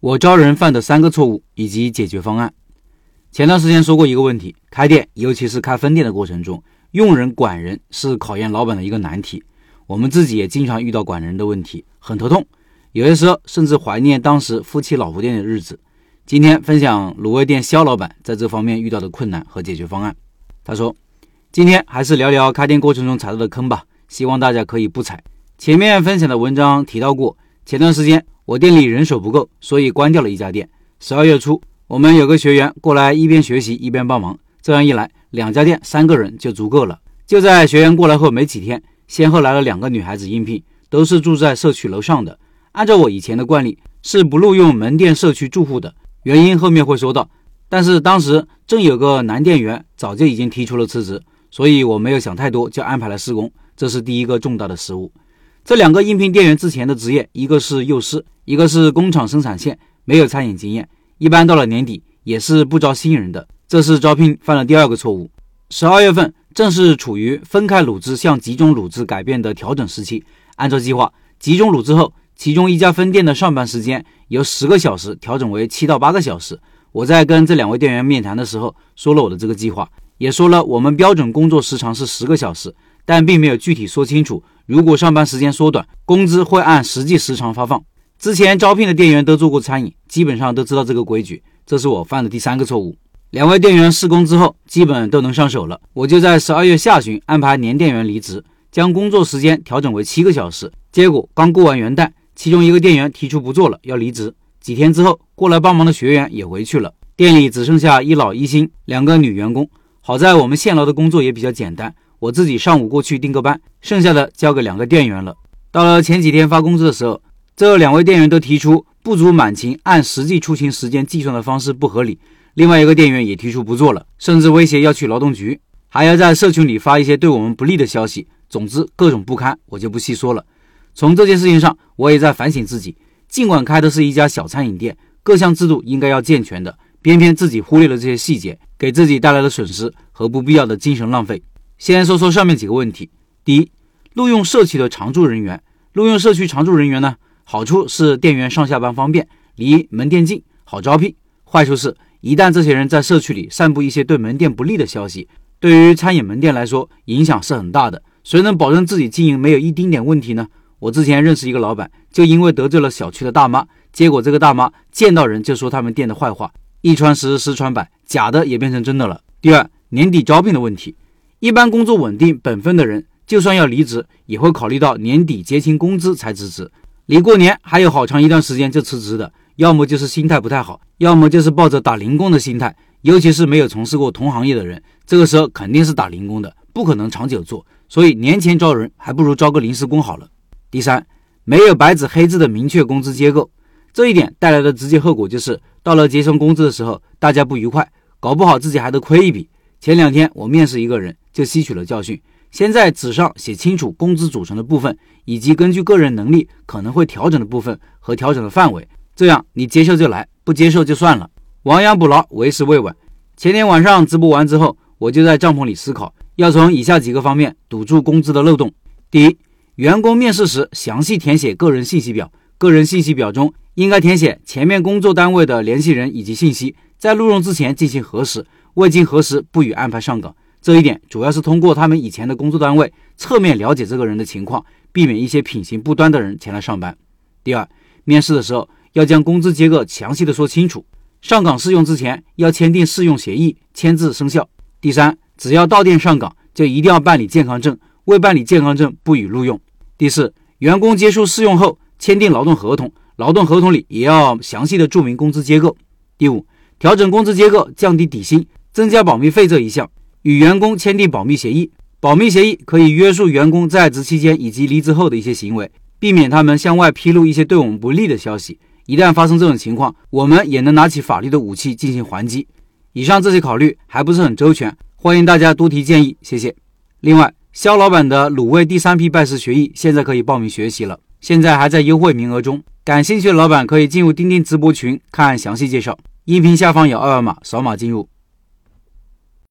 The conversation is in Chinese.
我招人犯的3个错误以及解决方案。前段时间说过一个问题，开店尤其是开分店的过程中，用人管人是考验老板的一个难题。我们自己也经常遇到管人的问题，很头痛，有些时候甚至怀念当时夫妻老婆店的日子。今天分享卤味店肖老板在这方面遇到的困难和解决方案。他说，今天还是聊聊开店过程中踩到的坑吧，希望大家可以不踩。前面分享的文章提到过，前段时间我店里人手不够，所以关掉了一家店。12月初，我们有个学员过来一边学习一边帮忙，这样一来2家店3个人就足够了。就在学员过来后没几天，先后来了2个女孩子应聘，都是住在社区楼上的。按照我以前的惯例，是不录用门店社区住户的，原因后面会说到。但是当时正有个男店员早就已经提出了辞职，所以我没有想太多就安排了施工，这是第一个重大的失误。这2个应聘店员之前的职业，一个是幼师，一个是工厂生产线，没有餐饮经验，一般到了年底也是不招新人的，这是招聘犯了第2个错误。12月份正是处于分开卤制向集中卤制改变的调整时期，按照计划，集中卤制后，其中一家分店的上班时间由10个小时调整为7到8个小时。我在跟这2位店员面谈的时候说了我的这个计划，也说了我们标准工作时长是10个小时，但并没有具体说清楚，如果上班时间缩短，工资会按实际时长发放。之前招聘的店员都做过餐饮，基本上都知道这个规矩，这是我犯的第3个错误。2位店员试工之后基本都能上手了，我就在12月下旬安排年店员离职，将工作时间调整为7个小时。结果刚过完元旦，其中一个店员提出不做了，要离职。几天之后，过来帮忙的学员也回去了，店里只剩下一老一新2个女员工。好在我们现劳的工作也比较简单，我自己上午过去盯个班，剩下的交给2个店员了。到了前几天发工资的时候，这2位店员都提出不足满勤按实际出勤时间计算的方式不合理，另外一个店员也提出不做了，甚至威胁要去劳动局，还要在社群里发一些对我们不利的消息，总之各种不堪，我就不细说了。从这件事情上，我也在反省自己，尽管开的是一家小餐饮店，各项制度应该要健全的，偏偏自己忽略了这些细节，给自己带来了损失和不必要的精神浪费。先说说上面几个问题。第一，录用社区的常驻人员。录用社区常驻人员呢，好处是店员上下班方便，离门店近，好招聘。坏处是一旦这些人在社区里散布一些对门店不利的消息，对于餐饮门店来说影响是很大的。谁能保证自己经营没有一丁点问题呢？我之前认识一个老板，就因为得罪了小区的大妈，结果这个大妈见到人就说他们店的坏话，一传十，十传百，假的也变成真的了。第二，年底招聘的问题。一般工作稳定本分的人，就算要离职，也会考虑到年底结清工资才辞职。离过年还有好长一段时间就辞职的，要么就是心态不太好，要么就是抱着打零工的心态，尤其是没有从事过同行业的人，这个时候肯定是打零工的，不可能长久做，所以年前招人还不如招个临时工好了。第三，没有白纸黑字的明确工资结构，这一点带来的直接后果就是到了结算工资的时候，大家不愉快，搞不好自己还得亏一笔。前2天我面试一个人就吸取了教训，先在纸上写清楚工资组成的部分，以及根据个人能力可能会调整的部分和调整的范围，这样你接受就来，不接受就算了。亡羊补牢，为时未晚。前天晚上直播完之后，我就在帐篷里思考，要从以下几个方面堵住工资的漏洞。第一，员工面试时详细填写个人信息表，个人信息表中应该填写前面工作单位的联系人以及信息，在录用之前进行核实，未经核实不予安排上岗。这一点主要是通过他们以前的工作单位侧面了解这个人的情况，避免一些品行不端的人前来上班。第二，面试的时候要将工资结构详细的说清楚，上岗试用之前要签订试用协议，签字生效。第三，只要到店上岗就一定要办理健康证，未办理健康证不予录用。第四，员工结束试用后签订劳动合同，劳动合同里也要详细的注明工资结构。第五，调整工资结构，降低底薪，增加保密费这一项，与员工签订保密协议。保密协议可以约束员工在职期间以及离职后的一些行为，避免他们向外披露一些对我们不利的消息。一旦发生这种情况，我们也能拿起法律的武器进行还击。以上这些考虑还不是很周全，欢迎大家多提建议，谢谢。另外，肖老板的卤味第3批拜师学艺现在可以报名学习了，现在还在优惠名额中，感兴趣的老板可以进入钉钉直播群看详细介绍，音频下方有2维码，扫码进入。